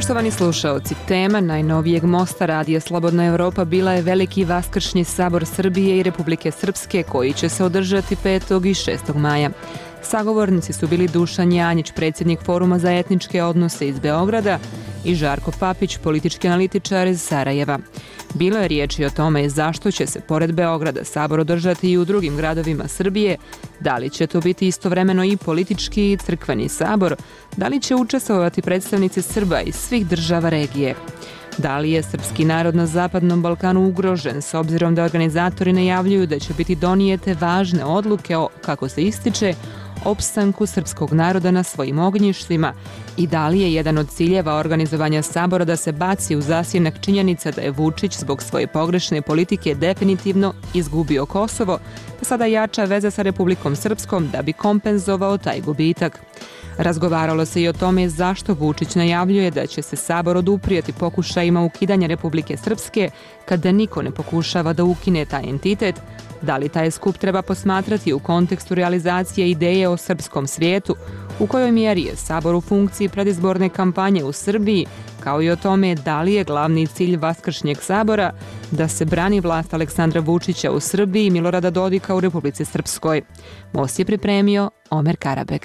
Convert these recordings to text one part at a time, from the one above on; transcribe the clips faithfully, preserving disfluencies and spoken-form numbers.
Poštovani slušaoci, tema najnovijeg mosta Radija Slobodna Evropa bila je Veliki Vaskršnji sabor Srbije i Republike Srpske koji će se održati petog i šestog maja. Sagovornici su bili Dušan Janjić, predsjednik Foruma za etničke odnose iz Beograda, i Žarko Papić, politički analitičar iz Sarajeva. Bilo je riječi o tome zašto će se pored Beograda sabor održati i u drugim gradovima Srbije, da li će to biti istovremeno i politički i crkveni sabor, da li će učestvovati predstavnici Srba iz svih država regije. Da li je srpski narod na Zapadnom Balkanu ugrožen s obzirom da organizatori najavljuju da će biti donijete važne odluke o, kako se ističe, opstanku srpskog naroda na svojim ognjištima i da li je jedan od ciljeva organizovanja sabora da se baci u zasjenak činjenica da je Vučić zbog svoje pogrešne politike definitivno izgubio Kosovo, pa sada jača veze sa Republikom Srpskom da bi kompenzovao taj gubitak. Razgovaralo se i o tome zašto Vučić najavljuje da će se sabor oduprijeti pokušajima ukidanja Republike Srpske kada niko ne pokušava da ukine taj entitet, da li taj skup treba posmatrati u kontekstu realizacije ideje o srpskom svijetu, u kojoj mjeri je sabor u funkciji predizborne kampanje u Srbiji, kao i o tome da li je glavni cilj Vaskršnjeg sabora da se brani vlast Aleksandra Vučića u Srbiji i Milorada Dodika u Republici Srpskoj. Most je pripremio Omer Karabeg.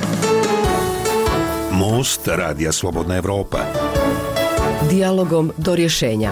Most Radija Slobodna Evropa. Dijalogom do rješenja.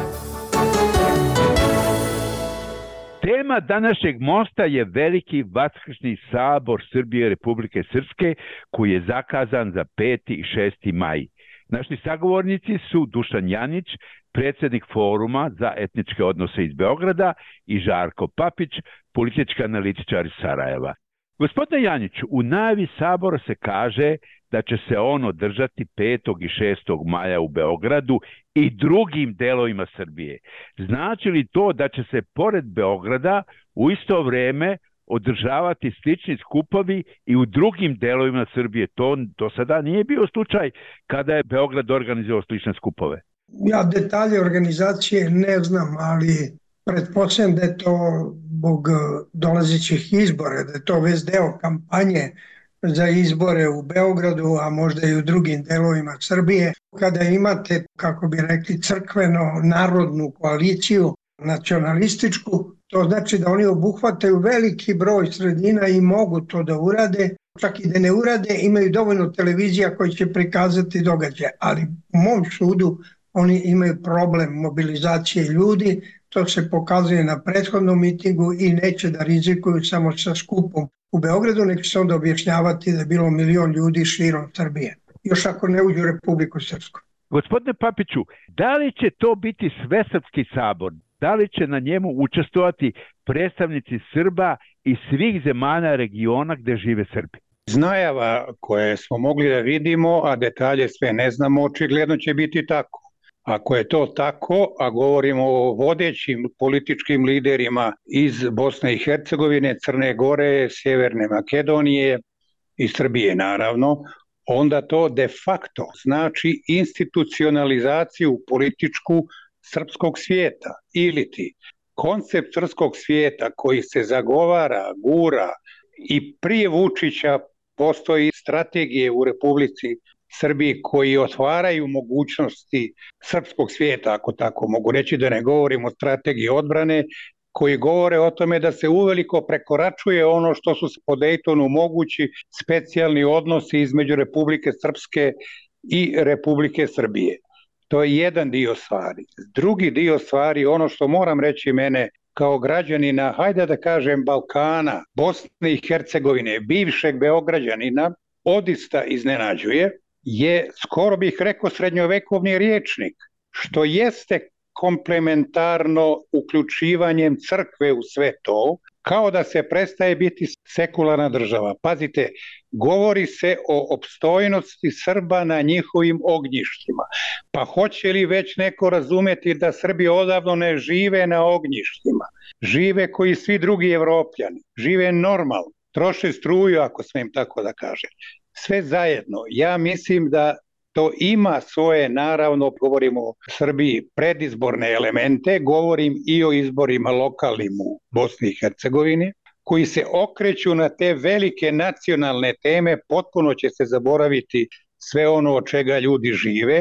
Tema današnjeg mosta je Veliki Vaskršnji sabor Srbije i Republike Srpske koji je zakazan za peti i šesti maj. Naši sagovornici su Dušan Janjić, predsjednik Foruma za etničke odnose iz Beograda, i Žarko Papić, politički analitičar iz Sarajeva. Gospodine Janjiću, u najavi sabora se kaže da će se on održati petog i šestog maja u Beogradu i drugim delovima Srbije. Znači li to da će se pored Beograda u isto vrijeme održavati slični skupovi i u drugim delovima Srbije? To do sada nije bio slučaj kada je Beograd organizovao slične skupove. Ja detalje organizacije ne znam, ali pretpostavljam da je to zbog dolazećih izbora, da je to već deo kampanje za izbore u Beogradu, a možda i u drugim delovima Srbije. Kada imate, kako bi rekli, crkveno-narodnu koaliciju, nacionalističku, to znači da oni obuhvataju veliki broj sredina i mogu to da urade. Čak i da ne urade, imaju dovoljno televizija koji će prikazati događaje. Ali u mom sudu oni imaju problem mobilizacije ljudi. To se pokazuje na prethodnom mitingu i neće da rizikuju samo sa skupom u Beogradu, nek se onda objašnjavati da je bilo milion ljudi širom Srbije. Još ako ne uđu u Republiku Srpsku. Gospodine Papiću, da li će to biti svesrpski sabor? Da li će na njemu učestvovati predstavnici Srba i svih zemalja regiona gdje žive Srbi? Iz najava koje smo mogli da vidimo, a detalje sve ne znamo, očigledno će biti tako. Ako je to tako, a govorimo o vodećim političkim liderima iz Bosne i Hercegovine, Crne Gore, Sjeverne Makedonije i Srbije naravno, onda to de facto znači institucionalizaciju političku srpskog svijeta. Ili ti koncept srpskog svijeta koji se zagovara, gura i prije Vučića postoji strategije u Republici Srbiji koji otvaraju mogućnosti srpskog svijeta, ako tako mogu reći, da ne govorimo o strategiji odbrane, koji govore o tome da se uveliko prekoračuje ono što su po Daytonu mogući specijalni odnosi između Republike Srpske i Republike Srbije. To je jedan dio stvari. Drugi dio stvari, ono što moram reći mene kao građanina, hajde da kažem Balkana, Bosne i Hercegovine, bivšeg Beograđanina, odista iznenađuje, je, skoro bih rekao, srednjovekovni rječnik, što jeste komplementarno uključivanjem crkve u sve to, kao da se prestaje biti sekularna država. Pazite, govori se o opstojnosti Srba na njihovim ognjištima. Pa hoće li već neko razumeti da Srbi odavno ne žive na ognjištima? Žive koji svi drugi Evropljani, žive normalno, troše struju, ako smijem tako da kažem. Sve zajedno, ja mislim da to ima svoje, naravno, govorimo o Srbiji, predizborne elemente, govorim i o izborima lokalnim u Bosni i Hercegovini, koji se okreću na te velike nacionalne teme, potpuno će se zaboraviti sve ono od čega ljudi žive,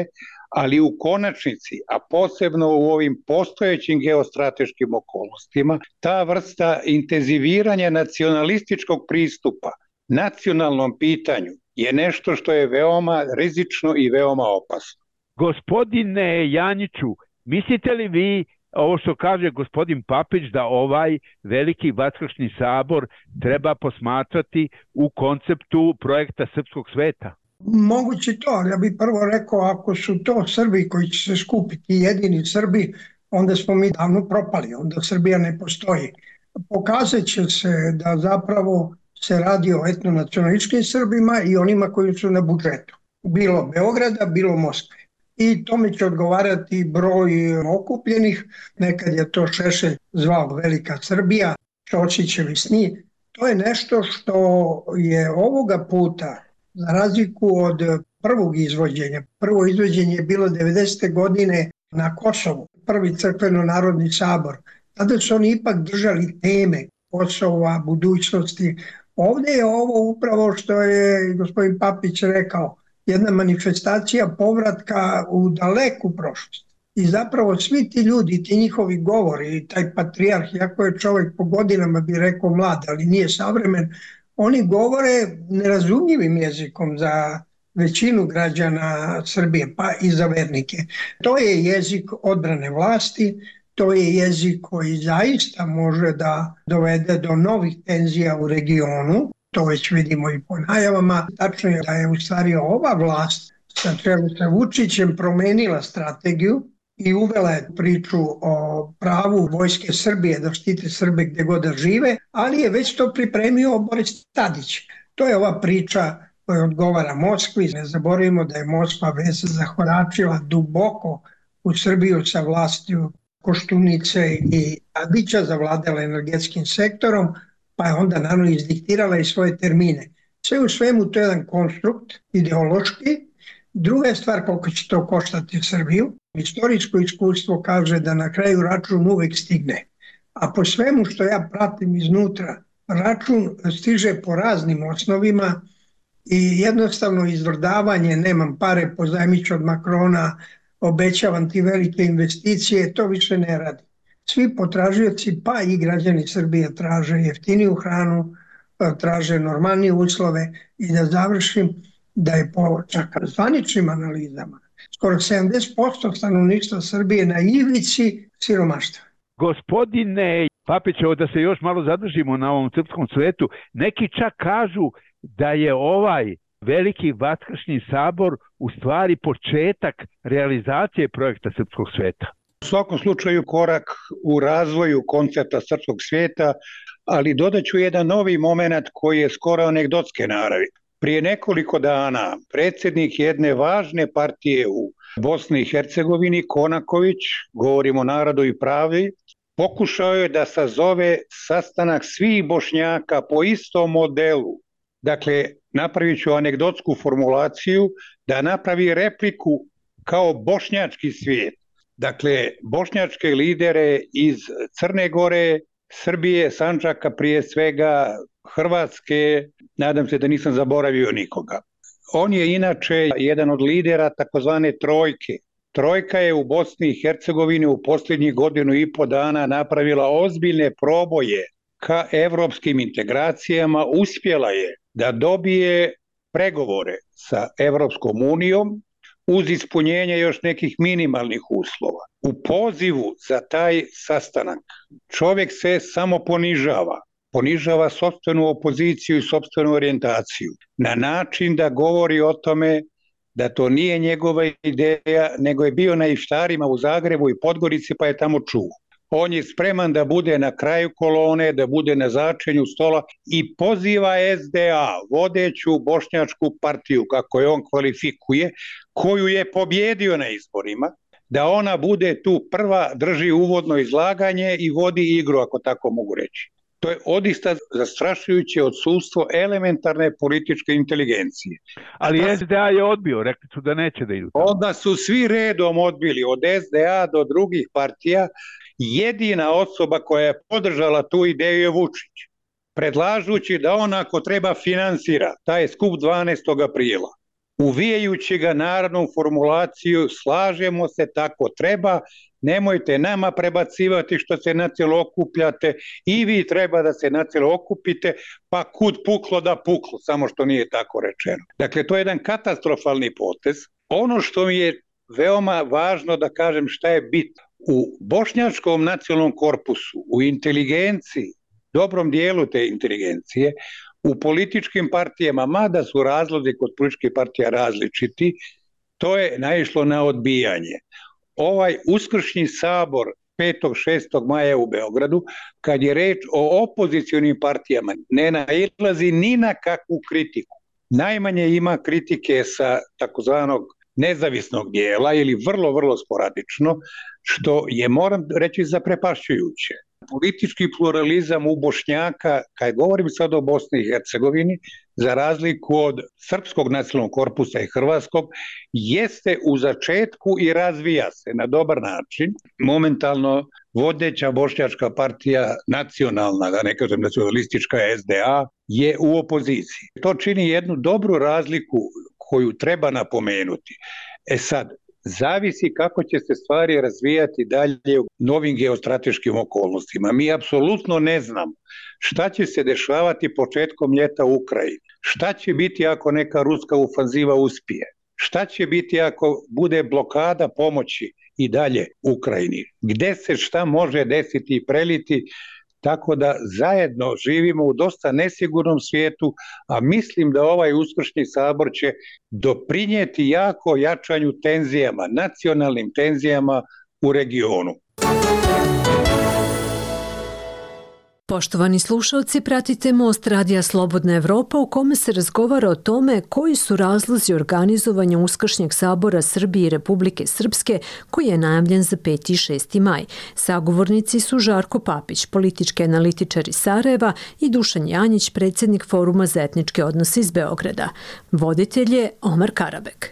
ali u konačnici, a posebno u ovim postojećim geostrateškim okolnostima, ta vrsta intenziviranja nacionalističkog pristupa nacionalnom pitanju je nešto što je veoma rizično i veoma opasno. Gospodine Janjiću, mislite li vi, ovo što kaže gospodin Papić, da ovaj veliki vaskršnji sabor treba posmatrati u konceptu projekta Srpskog sveta? Moguće to, ali ja bih prvo rekao, ako su to Srbi koji će se skupiti, jedini Srbi, onda smo mi davno propali, onda Srbija ne postoji. Pokazat će se da zapravo se radi o etnonacionalističkim Srbima i onima koji su na budžetu. Bilo Beograda, bilo Moskve. I tome će odgovarati broj okupljenih, nekad je to Šešelj zvao Velika Srbija, Ćosićevi sni. To je nešto što je ovoga puta, za razliku od prvog izvođenja, prvo izvođenje je bilo devedesete godine na Kosovu, prvi crkveno-narodni sabor. Tada su oni ipak držali teme Kosova, budućnosti. Ovdje je ovo upravo što je gospodin Papić rekao, jedna manifestacija povratka u daleku prošlost. I zapravo svi ti ljudi, ti njihovi govori, taj patrijarh, iako je čovjek po godinama bi rekao mlad, ali nije savremen, oni govore nerazumljivim jezikom za većinu građana Srbije, pa i za vernike. To je jezik odbrane vlasti, to je jezik koji zaista može da dovede do novih tenzija u regionu, to već vidimo i po najavama. Tačno je da je u stvari ova vlast sa čelu sa Vučićem promenila strategiju i uvela je priču o pravu vojske Srbije da štite Srbe gde god da žive, ali je već to pripremio Boris Tadić. To je ova priča koja odgovara Moskvi. Ne zaboravimo da je Moskva već zahoračila duboko u Srbiju sa vlastiju Koštunice i Tadića, zavladala energetskim sektorom, pa je onda naravno izdiktirala i svoje termine. Sve u svemu to je jedan konstrukt ideološki. Druga je stvar koliko će to koštati Srbiju. Istorijsko iskustvo kaže da na kraju račun uvek stigne. A po svemu što ja pratim iznutra, račun stiže po raznim osnovima i jednostavno izvrdavanje, nemam pare, pozajmiću od Makrona, obećavam ti velike investicije, to više ne radi. Svi potražioci, pa i građani Srbije, traže jeftiniju hranu, traže normalnije uslove i da završim da je po čak zvaničnim analizama skoro sedamdeset posto stanovništva Srbije na ivici siromaštva. Gospodine Papić, da se još malo zadržimo na ovom srpskom svetu, neki čak kažu da je ovaj veliki vaskršnji sabor u stvari početak realizacije projekta Srpskog sveta. U svakom slučaju korak u razvoju koncepta Srpskog sveta, ali dodaću jedan novi moment koji je skoro anegdotske naravi. Prije nekoliko dana predsjednik jedne važne partije u Bosni i Hercegovini, Konaković, govorimo o Narodu i pravdi, pokušao je da sazove sastanak svih Bošnjaka po istom modelu. Dakle, napravit ću anegdotsku formulaciju, da napravi repliku kao bošnjački svijet. Dakle, bošnjačke lidere iz Crne Gore, Srbije, Sandžaka prije svega, Hrvatske, nadam se da nisam zaboravio nikoga. On je inače jedan od lidera takozvane trojke. Trojka je u Bosni i Hercegovini u posljednjih godinu i po dana napravila ozbiljne proboje ka evropskim integracijama, uspjela je da dobije pregovore sa Evropskom unijom uz ispunjenje još nekih minimalnih uslova. U pozivu za taj sastanak čovjek se samo ponižava. Ponižava sopstvenu opoziciju i sopstvenu orijentaciju na način da govori o tome da to nije njegova ideja, nego je bio na iftarima u Zagrebu i Podgorici pa je tamo čuo. On je spreman da bude na kraju kolone, da bude na začelju stola i poziva S D A, vodeću bošnjačku partiju, kako je on kvalifikuje, koju je pobjedio na izborima, da ona bude tu prva, drži uvodno izlaganje i vodi igru, ako tako mogu reći. To je odista zastrašujuće odsustvo elementarne političke inteligencije. Ali S D A je odbio, rekli su da neće da idu. Onda su svi redom odbili, od S D A do drugih partija. Jedina osoba koja je podržala tu ideju je Vučić, predlažući da on ako treba finansira taj skup dvanaestog aprila. uvijajući ga narodnom formulaciju slažemo se, tako treba, nemojte nama prebacivati što se nacijelo okupljate i vi treba da se nacijelo okupite, pa kud puklo da puklo, samo što nije tako rečeno. Dakle, to je jedan katastrofalni potez. Ono što mi je veoma važno da kažem šta je bitno. U bošnjačkom nacionalnom korpusu, u inteligenciji, dobrom dijelu te inteligencije, u političkim partijama, mada su razlozi kod političkih partija različiti, to je naišlo na odbijanje. Ovaj uskršnji sabor petog šestog maja u Beogradu, kad je reč o opozicionim partijama, ne nailazi ni na kakvu kritiku. Najmanje ima kritike sa takozvanog nezavisnog dijela ili vrlo, vrlo sporadično, što je, moram reći, zaprepašćujuće. Politički pluralizam u Bošnjaka, kad govorim sad o Bosni i Hercegovini, za razliku od srpskog nacionalnog korpusa i hrvatskog, jeste u začetku i razvija se na dobar način. Momentalno vodeća bošnjačka partija, nacionalna, da ne kažem nacionalistička S D A, je u opoziciji. To čini jednu dobru razliku koju treba napomenuti. E sad, zavisi kako će se stvari razvijati dalje u novim geostrateškim okolnostima. Mi apsolutno ne znamo šta će se dešavati početkom ljeta u Ukrajini, šta će biti ako neka ruska ofanziva uspije, šta će biti ako bude blokada pomoći i dalje Ukrajini, gde se šta može desiti i preliti. Tako da zajedno živimo u dosta nesigurnom svijetu, a mislim da ovaj uskršnji sabor će doprinijeti jako jačanju tenzijama, nacionalnim tenzijama u regionu. Poštovani slušalci, pratite Most radija Slobodna Evropa u kome se razgovara o tome koji su razlozi organizovanja Uskršnjeg sabora Srbije i Republike Srpske koji je najavljen za peti i šesti maj. Sagovornici su Žarko Papić, politički analitičar iz Sarajeva i Dušan Janjić, predsjednik Foruma za etničke odnose iz Beograda. Voditelj je Omar Karabek.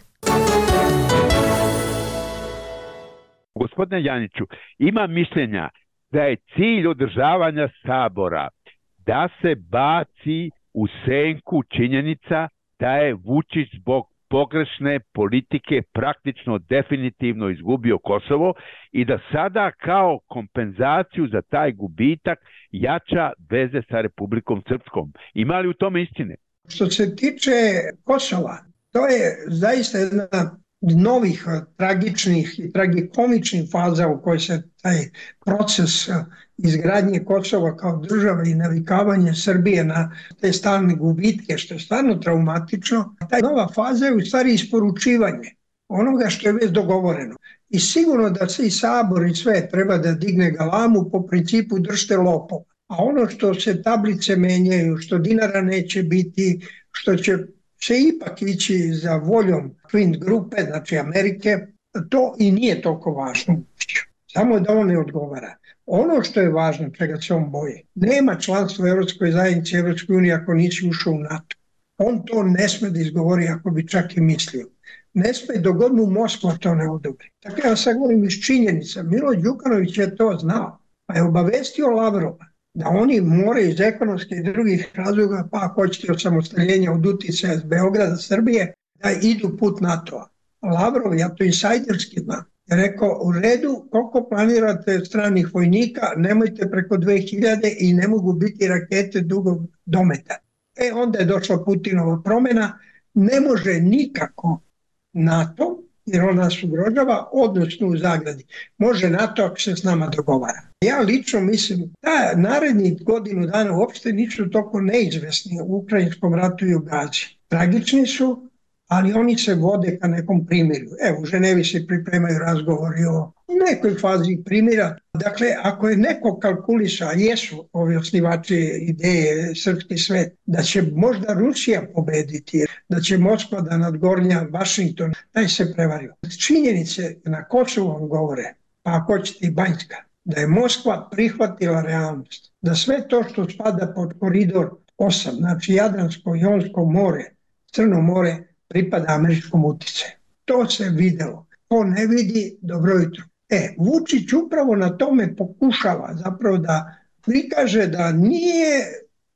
Gospodine Janjiću, ima mišljenja da je cilj održavanja sabora da se baci u senku činjenica da je Vučić zbog pogrešne politike praktično definitivno izgubio Kosovo i da sada kao kompenzaciju za taj gubitak jača veze sa Republikom Srpskom. Ima li u tome istine? Što se tiče Kosova, to je zaista jedna novih tragičnih i tragikomičnih faza u kojoj se taj proces izgradnje Kosova kao države i navikavanje Srbije na te stalne gubitke, što je stvarno traumatično. Ta nova faza je u stvari isporučivanje onoga što je već dogovoreno. I sigurno da se i sabor i sve treba da digne galamu po principu držte lopova. A ono što se tablice menjaju, što dinara neće biti, što će se ipak ići za voljom Quint grupe, znači Amerike, to i nije toliko važno. Samo da on ne odgovara. Ono što je važno, čega se on boji, nema članstva u Evropskoj zajednici, Evropskoj uniji ako nisi ušao u NATO. On to ne sme da izgovori ako bi čak i mislio. Ne sme dok god mu Moskva to ne odobri. Tako ja sad govorim iz činjenica. Milo Đukanović je to znao, pa je obavestio Lavrova da oni moraju iz ekonomskih i drugih razloga, pa ako hoćete osamostaljenja od uticaja s Beograda, Srbije, da idu put NATO-a. Lavrov, ja to insajderski znam, je rekao u redu koliko planirate stranih vojnika, nemojte preko dve hiljade i ne mogu biti rakete dugog dometa. E onda je došla Putinova promjena, ne može nikako NATO, jer on nas ugrožava, odnosno u zagradi. Može NATO ako se s nama dogovara. Ja lično mislim da narednih godinu dana uopšte nisu toliko neizvesni u ukrajinskom ratu i u Gazi. Tragični su, ali oni se vode ka nekom primirju. Evo, u Ženevi se pripremaju razgovori o nekoj fazi primira. Dakle, ako je neko kalkulisa, jesu ovi osnivači ideje Srpski svet, da će možda Rusija pobediti, da će Moskva da nadgornja Vašington, taj se prevario. Činjenice na Kosovu vam govore, pa ako ćete i Banjska, da je Moskva prihvatila realnost, da sve to što spada pod koridor osam, znači Jadransko, Jonsko more, Crno more, pripada američkom uticaju. To se videlo. Ko ne vidi, dobro jutro. E, Vučić upravo na tome pokušava zapravo da prikaže da nije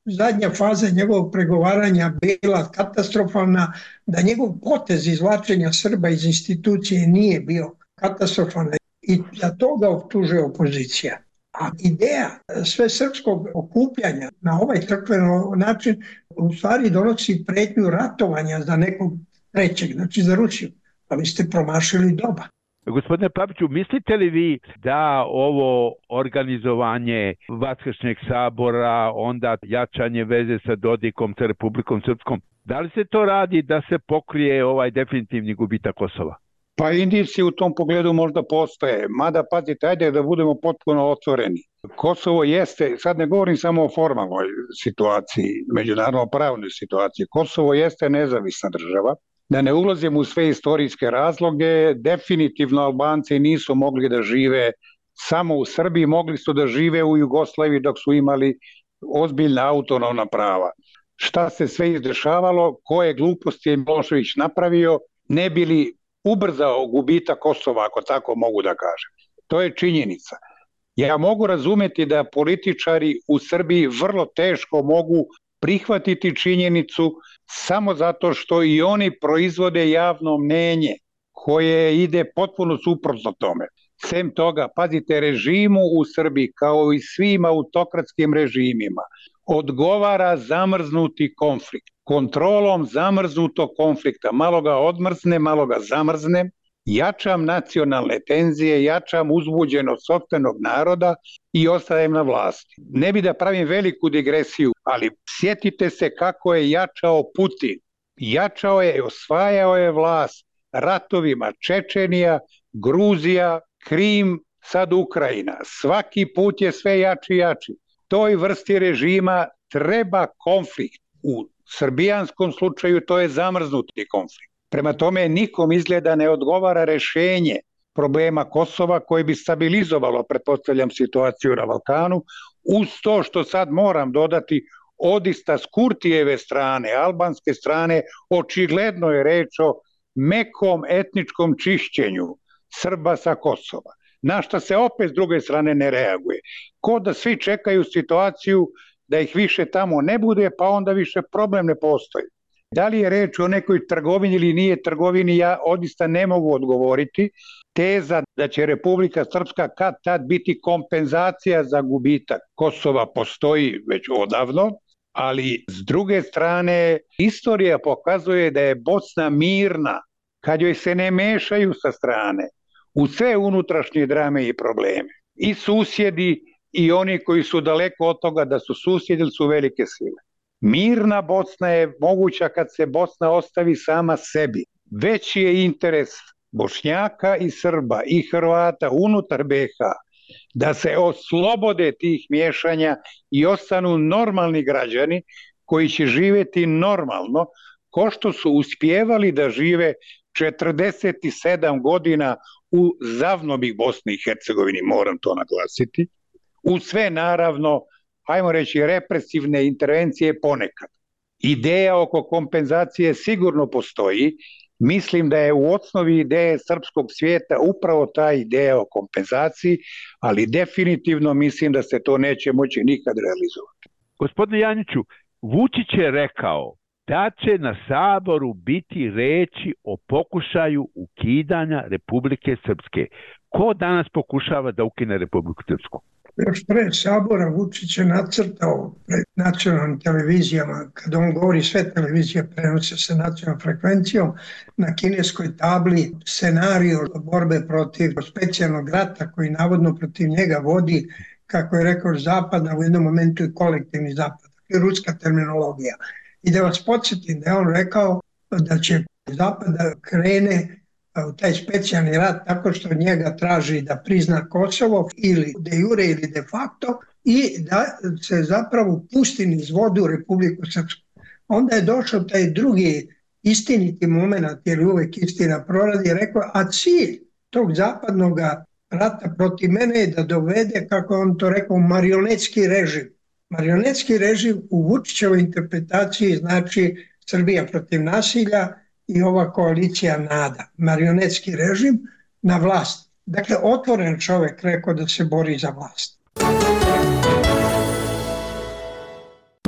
zadnja faza njegovog pregovaranja bila katastrofalna, da njegov potez izvlačenja Srba iz institucije nije bio katastrofalan i za to ga optužuje opozicija. A ideja sve srpskog okupljanja na ovaj crkven način u stvari donosi pretnju ratovanja za nekog trećeg, znači za Rusiju. Pa vi ste promašili doba. Gospodine Papiću, mislite li vi da ovo organizovanje Vaskršnjeg sabora, onda jačanje veze sa Dodikom, sa Republikom Srpskom, da li se to radi da se pokrije ovaj definitivni gubitak Kosova? Pa indici u tom pogledu možda postoje, mada pazite, ajde da budemo potpuno otvoreni. Kosovo jeste, sad ne govorim samo o formalnoj situaciji, međunarodno pravnoj situaciji, Kosovo jeste nezavisna država. Da ne ulazim u sve istorijske razloge, definitivno Albanci nisu mogli da žive samo u Srbiji, mogli su da žive u Jugoslaviji dok su imali ozbiljna autonomna prava. Šta se sve izdešavalo, koje gluposti je Milošević napravio, ne bili ubrzao gubitak Kosova, ako tako mogu da kažem. To je činjenica. Ja mogu razumeti da političari u Srbiji vrlo teško mogu prihvatiti činjenicu samo zato što i oni proizvode javno mnjenje koje ide potpuno suprotno tome. Sem toga, pazite, režimu u Srbiji kao i svim autokratskim režimima odgovara zamrznuti konflikt. Kontrolom zamrznutog konflikta, malo ga odmrzne, malo ga zamrzne, jačam nacionalne tenzije, jačam uzbuđenost sopstvenog naroda i ostajem na vlasti. Ne bi da pravim veliku digresiju, ali sjetite se kako je jačao Putin. Jačao je, osvajao je vlast ratovima Čečenija, Gruzija, Krim, sad Ukrajina. Svaki put je sve jači i jači. Toj vrsti režima treba konflikt. U srbijanskom slučaju to je zamrznuti konflikt. Prema tome nikom izgleda ne odgovara rešenje problema Kosova koje bi stabilizovalo, pretpostavljam, situaciju na Balkanu, uz to što sad moram dodati odista s Kurtijeve strane, albanske strane, očigledno je reč o mekom etničkom čišćenju Srba sa Kosova, na što se opet s druge strane ne reaguje. Ko da svi čekaju situaciju da ih više tamo ne bude, pa onda više problem ne postoji. Da li je reč o nekoj trgovini ili nije trgovini, ja odista ne mogu odgovoriti. Teza da će Republika Srpska kad tad biti kompenzacija za gubitak Kosova postoji već odavno, ali s druge strane istorija pokazuje da je Bosna mirna kad joj se ne mešaju sa strane u sve unutrašnje drame i probleme. I susjedi i oni koji su daleko od toga da su susjedi ili su velike sile. Mirna Bosna je moguća kad se Bosna ostavi sama sebi. Veći je interes Bošnjaka i Srba i Hrvata unutar be ha da se oslobode tih miješanja i ostanu normalni građani koji će živjeti normalno, ko što su uspjevali da žive četrdeset sedam godina u zavnobi Bosni i Hercegovini, moram to naglasiti, u sve naravno, ajmo reći, represivne intervencije ponekad. Ideja oko kompenzacije sigurno postoji. Mislim da je u osnovi ideje srpskog svijeta upravo ta ideja o kompenzaciji, ali definitivno mislim da se to neće moći nikad realizovati. Gospodine Janjiću, Vučić je rekao da će na Saboru biti reči o pokušaju ukidanja Republike Srpske. Ko danas pokušava da ukine Republiku Srpsku? Još pre Sabora Vučić je nacrtao pred nacionalnim televizijama, kada on govori sve televizije prenose sa nacionalnom frekvencijom, na kineskoj tabli scenariju borbe protiv specijalnog rata koji navodno protiv njega vodi, kako je rekao, Zapad, a u jednom momentu i kolektivni Zapad, i ruska terminologija. I da vas podsjetim da je on rekao da će Zapad da krene u taj specijalni rat tako što njega traži da prizna Kosovo ili de jure ili de facto i da se zapravo pusti niz vodu u Republiku Srpsku. Onda je došao taj drugi istiniti moment, jer uvek istina proradi, rekao, a cilj tog zapadnog rata protiv mene je da dovede, kako on to rekao, marionetski režim. Marionetski režim u Vučićevoj interpretaciji znači Srbija protiv nasilja i ova koalicija NADA, marionetski režim na vlast. Dakle, otvoren čovjek rekao da se bori za vlast.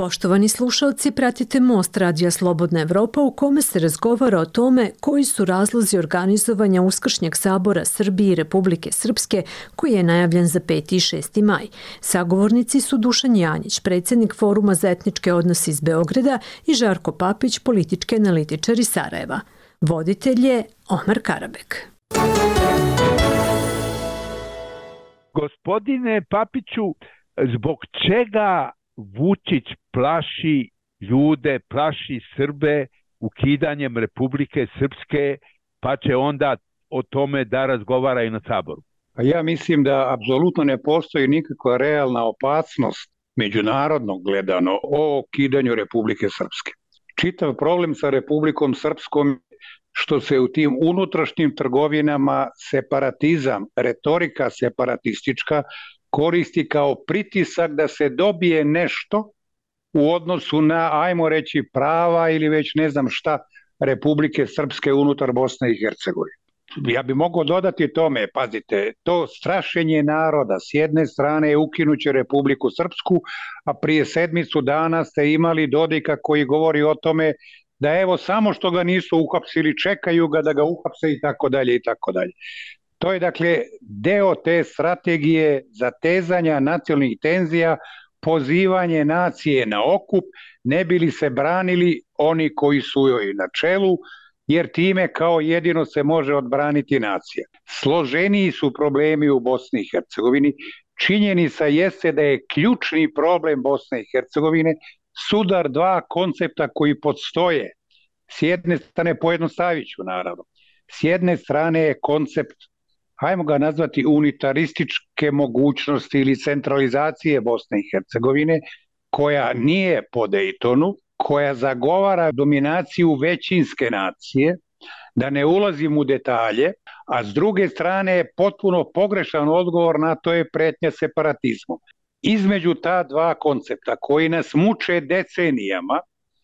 Poštovani slušalci, pratite Most Radija Slobodna Evropa u kome se razgovara o tome koji su razlozi organizovanja Uskršnjeg sabora Srbije i Republike Srpske koji je najavljen za peti i šesti maj. Sagovornici su Dušan Janjić, predsjednik Foruma za etničke odnose iz Beograda i Žarko Papić, politički analitičar iz Sarajeva. Voditelj je Omar Karabek. Gospodine Papiću, zbog čega Vučić plaši ljude, plaši Srbe ukidanjem Republike Srpske, pa će onda o tome da razgovara i na Saboru? Ja mislim da apsolutno ne postoji nikakva realna opasnost međunarodnog gledano o ukidanju Republike Srpske. Čitav problem sa Republikom Srpskom što se u tim unutrašnjim trgovinama separatizam, retorika separatistička koristi kao pritisak da se dobije nešto u odnosu na, ajmo reći, prava ili već ne znam šta Republike Srpske unutar Bosne i Hercegovine. Ja bi mogao dodati tome, pazite, to strašenje naroda s jedne strane je ukinuće Republiku Srpsku, a prije sedmicu dana ste imali Dodika koji govori o tome da evo samo što ga nisu uhapsili, čekaju ga da ga uhapse i tako dalje i tako dalje. To je dakle deo te strategije zatezanja nacionalnih tenzija, pozivanje nacije na okup, ne bi li se branili oni koji su joj na čelu, jer time kao jedino se može odbraniti nacija. Složeniji su problemi u Bosni i Hercegovini. Činjenica jeste da je ključni problem Bosne i Hercegovine sudar dva koncepta koji podstoje. S jedne strane, pojednostavit ću naravno, s jedne strane je koncept, hajmo ga nazvati unitarističke mogućnosti ili centralizacije Bosne i Hercegovine, koja nije po Dejtonu, koja zagovara dominaciju većinske nacije, da ne ulazim u detalje, a s druge strane je potpuno pogrešan odgovor na to je pretnja separatizmom. Između ta dva koncepta koji nas muče decenijama,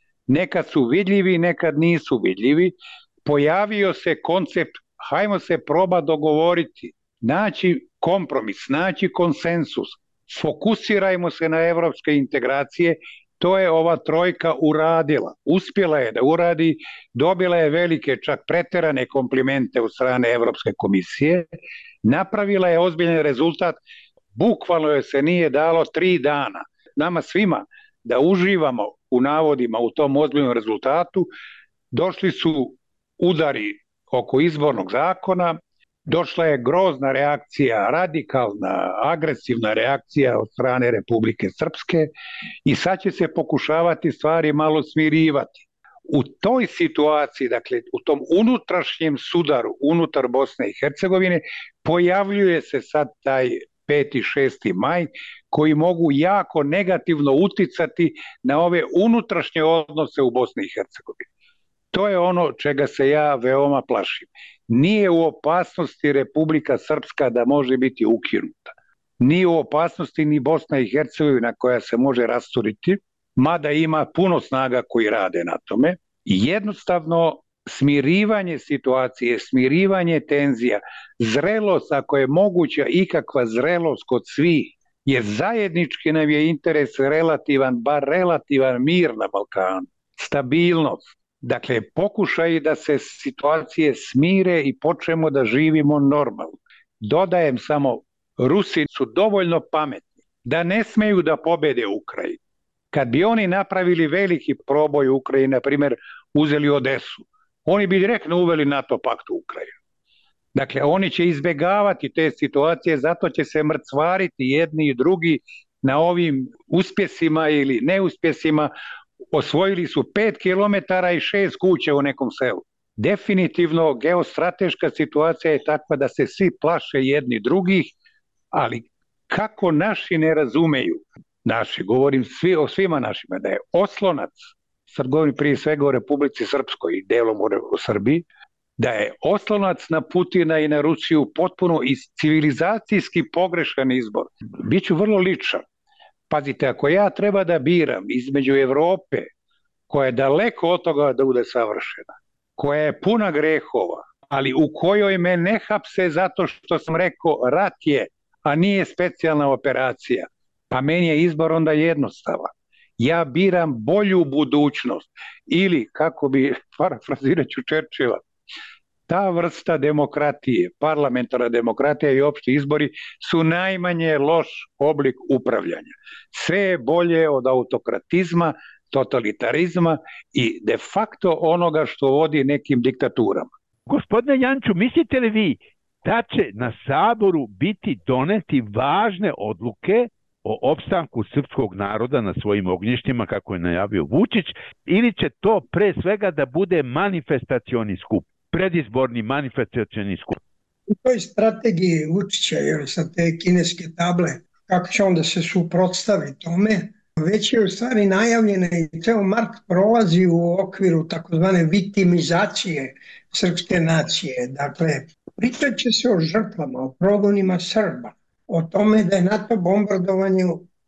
nekad su vidljivi, nekad nisu vidljivi, pojavio se koncept hajmo se proba dogovoriti, naći kompromis, naći konsensus, fokusirajmo se na evropske integracije. To je ova trojka uradila. Uspjela je da uradi, dobila je velike, čak preterane komplimente od strane Evropske komisije, napravila je ozbiljan rezultat, bukvalno joj se nije dalo tri dana. Nama svima da uživamo u navodima u tom ozbiljnom rezultatu, došli su udari oko izbornog zakona, došla je grozna reakcija, radikalna, agresivna reakcija od strane Republike Srpske i sad će se pokušavati stvari malo smirivati. U toj situaciji, dakle u tom unutrašnjem sudaru unutar Bosne i Hercegovine, pojavljuje se sad taj peti i šesti maj koji mogu jako negativno uticati na ove unutrašnje odnose u Bosni i Hercegovini. To je ono čega se ja veoma plašim. Nije u opasnosti Republika Srpska da može biti ukinuta. Nije u opasnosti ni Bosna i Hercegovina koja se može rasturiti, mada ima puno snaga koji rade na tome. Jednostavno smirivanje situacije, smirivanje tenzija, zrelost, ako je moguća ikakva zrelost kod svih, jer zajednički nam je interes relativan, bar relativan mir na Balkanu, stabilnost. Dakle, pokušaj da se situacije smire i počnemo da živimo normalno. Dodajem samo, Rusi su dovoljno pametni da ne smeju da pobede Ukrajinu. Kad bi oni napravili veliki proboj u Ukrajini, na primjer uzeli Odesu, oni bi direktno uveli NATO pakt u Ukrajinu. Dakle, oni će izbjegavati te situacije, zato će se mrcvariti jedni i drugi na ovim uspjesima ili neuspjesima. Osvojili su pet kilometara i šest kuća u nekom selu. Definitivno geostrateška situacija je takva da se svi plaše jedni drugih, ali kako naši ne razumeju, naši, govorim svi, o svima našima, da je oslonac, sad govorim prije svega o Republici Srpskoj i delom u Srbiji, da je oslonac na Putina i na Rusiju potpuno iz civilizacijski pogrešan izbor. Biću vrlo ličan. Pazite, ako ja treba da biram između Evrope, koja je daleko od toga da bude savršena, koja je puna grehova, ali u kojoj me ne hapse zato što sam rekao rat je, a nije specijalna operacija, pa meni je izbor onda jednostavan. Ja biram bolju budućnost. Ili, kako bi, parafrazirat ću Churchilla, ta vrsta demokratije, parlamentarna demokratija i opšti izbori su najmanje loš oblik upravljanja. Sve je bolje od autokratizma, totalitarizma i de facto onoga što vodi nekim diktaturama. Gospodine Janču, mislite li vi da će na Saboru biti doneti važne odluke o opstanku srpskog naroda na svojim ognjištima, kako je najavio Vučić, ili će to pre svega da bude manifestacioni skup, predizborni manifestacioni skup? U toj strategiji Vučića, jer sa te kineske table, kako će on da se suprotstavi tome, već je u stvari najavljena i ceo mark prolazi u okviru takozvane vitimizacije srpske nacije. Dakle, pričat će se o žrtvama, o progonima Srba, o tome da je NATO bombardovanje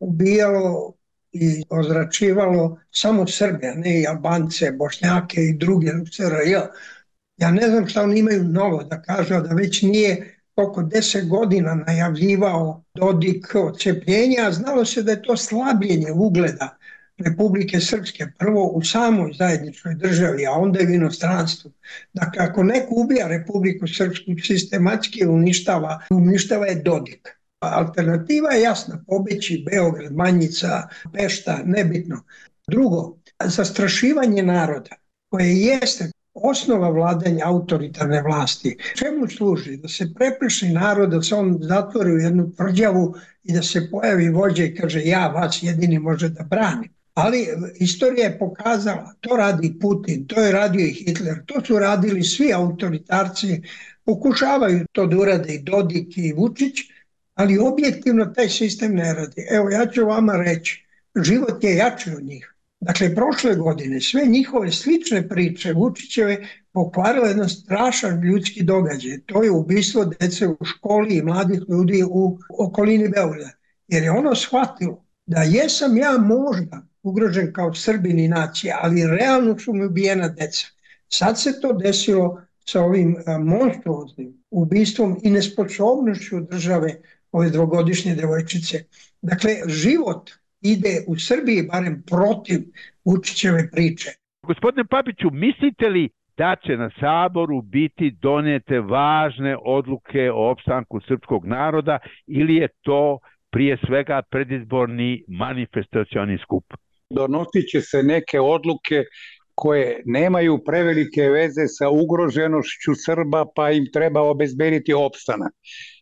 ubijalo i ozračivalo samo Srbe, a ne i Albance, Bošnjake i druge u S R J. Ja ne znam šta oni imaju novo da kažu, da već nije oko deset godina najavljivao Dodik odcepljenja, a znalo se da je to slabljenje ugleda Republike Srpske, prvo u samoj zajedničkoj državi, a onda i u inostranstvu. Dakle, ako neko ubija Republiku Srpsku, sistematski uništava, uništava je Dodik. Alternativa je jasna, pobeći Beograd, Manjica, Pešta, nebitno. Drugo, zastrašivanje naroda, koje jeste osnova vladanja autoritarne vlasti. Čemu služi? Da se prepliši narod, da se on zatvori u jednu tvrđavu i da se pojavi vođa i kaže ja vas jedini može da brani. Ali istorija je pokazala, to radi Putin, to je radio i Hitler, to su radili svi autoritarci, pokušavaju to da urade i Dodik i Vučić, ali objektivno taj sistem ne radi. Evo, ja ću vama reći, život je jači od njih. Dakle, prošle godine sve njihove slične priče Vučićeve pokvarile jedan strašan ljudski događaj. To je ubistvo dece u školi i mladih ljudi u okolini Beograda. Jer je ono shvatilo da jesam ja možda ugrožen kao Srbin i nacija, ali realno su mi ubijena deca. Sad se to desilo sa ovim monstruoznim ubistvom i nesposobnošću države ove dvogodišnje devojčice. Dakle, život ide u Srbiji barem protiv Vučićeve priče. Gospodine Papiću, mislite li da će na Saboru biti donete važne odluke o opstanku srpskog naroda ili je to prije svega predizborni manifestacioni skup? Donosit će se neke odluke koje nemaju prevelike veze sa ugroženošću Srba, pa im treba obezbediti opstanak.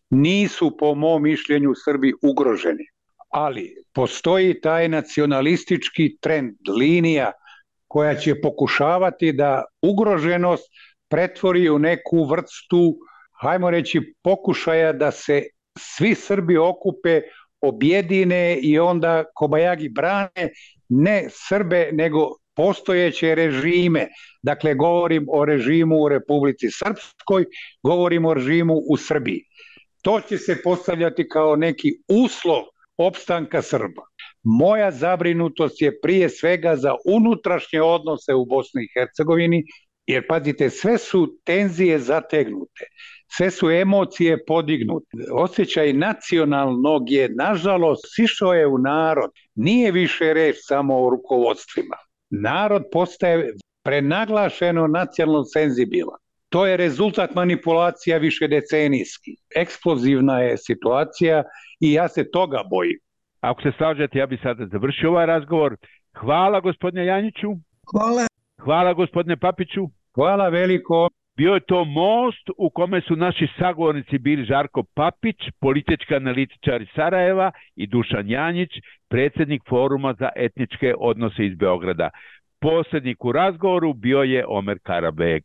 Nisu, po mom mišljenju, Srbi ugroženi. Ali postoji taj nacionalistički trend, linija koja će pokušavati da ugroženost pretvori u neku vrstu, hajmo reći, pokušaja da se svi Srbi okupe, objedine i onda kobajagi brane ne Srbe nego postojeće režime. Dakle, govorim o režimu u Republici Srpskoj, govorim o režimu u Srbiji. To će se postavljati kao neki uslov opstanka Srba. Moja zabrinutost je prije svega za unutrašnje odnose u Bosni i Hercegovini, jer pazite, sve su tenzije zategnute, sve su emocije podignute. Osjećaj nacionalnog je, nažalost, sišao je u narod. Nije više reč samo o rukovodstvima. Narod postaje prenaglašeno nacionalno senzibilan. To je rezultat manipulacija višedecenijskih. Eksplozivna je situacija i ja se toga bojim. Ako se slažete, ja bih sada završio ovaj razgovor. Hvala gospodine Janjiću. Hvala. Hvala gospodine Papiću. Hvala veliko. Bio je to Most u kome su naši sagovornici bili Žarko Papić, politički analitičar iz Sarajeva, i Dušan Janjić, predsjednik Foruma za etničke odnose iz Beograda. Posrednik u razgovoru bio je Omer Karabeg.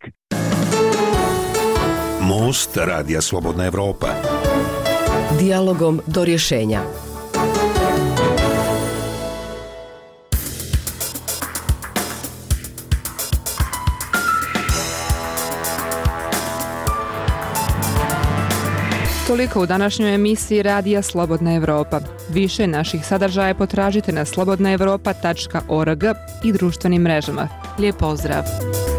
Most Radija Slobodna Evropa. Dijalogom do rješenja. Toliko u današnjoj emisiji Radija Slobodna Evropa. Više naših sadržaja potražite na slobodna evropa tačka org i društvenim mrežama. Lijep pozdrav!